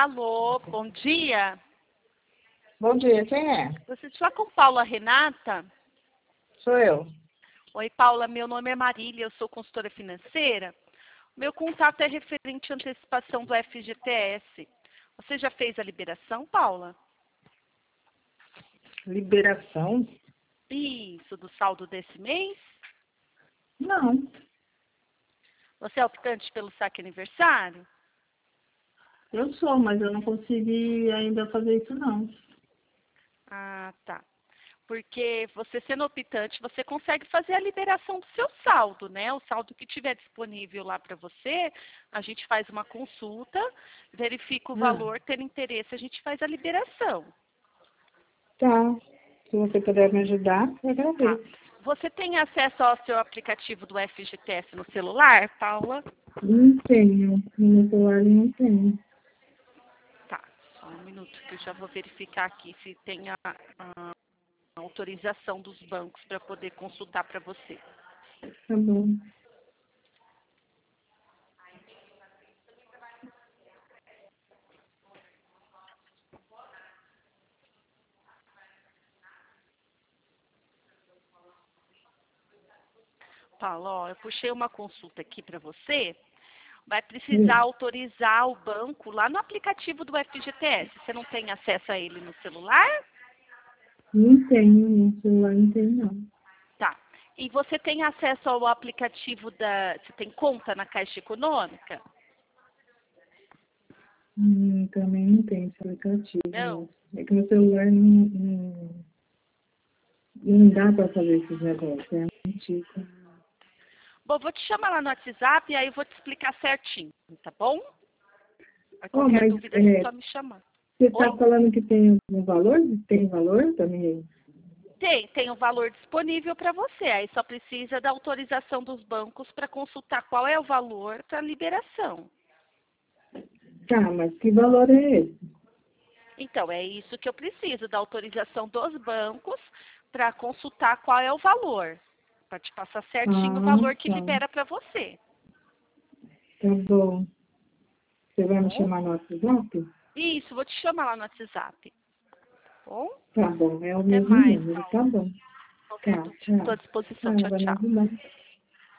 Alô, bom dia. Bom dia, quem é? Você está com Paula Renata? Sou eu. Oi, Paula, meu nome é Marília, eu sou consultora financeira. Meu contato é referente à antecipação do FGTS. Você já fez a liberação, Paula? Liberação? Isso, do saldo desse mês? Não. Você é optante pelo saque aniversário? Eu sou, mas eu não consegui ainda fazer isso, não. Ah, tá. Porque você sendo optante, você consegue fazer a liberação do seu saldo, né? O saldo que tiver disponível lá para você, a gente faz uma consulta, verifica o valor, ter interesse, a gente faz a liberação. Tá. Se você puder me ajudar, eu Tá. agradeço. Você tem acesso ao seu aplicativo do FGTS no celular, Paula? Não tenho. No meu celular não tenho. Tá. Só um minuto que eu já vou verificar aqui se tem a autorização dos bancos para poder consultar para você. Tá bom. Paulo, ó, eu puxei uma consulta aqui para você. Vai precisar autorizar o banco lá no aplicativo do FGTS. Você não tem acesso a ele no celular? Não tenho. No celular não tenho, não. Tá. E você tem acesso ao aplicativo da... Você tem conta na Caixa Econômica? Também não tenho esse Não? aplicativo. É que no celular não dá pra fazer esses negócios. É antigo. Bom, vou te chamar lá no WhatsApp e aí eu vou te explicar certinho, tá bom? Aí Oh, qualquer mas dúvida é só me chamar. você Oi? está falando que tem um valor? Tem valor também? Tem o valor disponível para você. Aí só precisa da autorização dos bancos para consultar qual é o valor para liberação. Tá, mas que valor é esse? Então, é isso que eu preciso, da autorização dos bancos para consultar qual é o valor. Para te passar certinho o Ah, valor que tá. libera para você. Tá bom. Você vai me Bom? chamar no WhatsApp? Isso, vou te chamar lá no WhatsApp. Bom? Tá bom, é o Até mesmo mais, número. Paulo. Tá bom. Qualquer Tá, dúvida, estou tchau. à disposição. Tá, Tchau, vai me tchau. ajudar.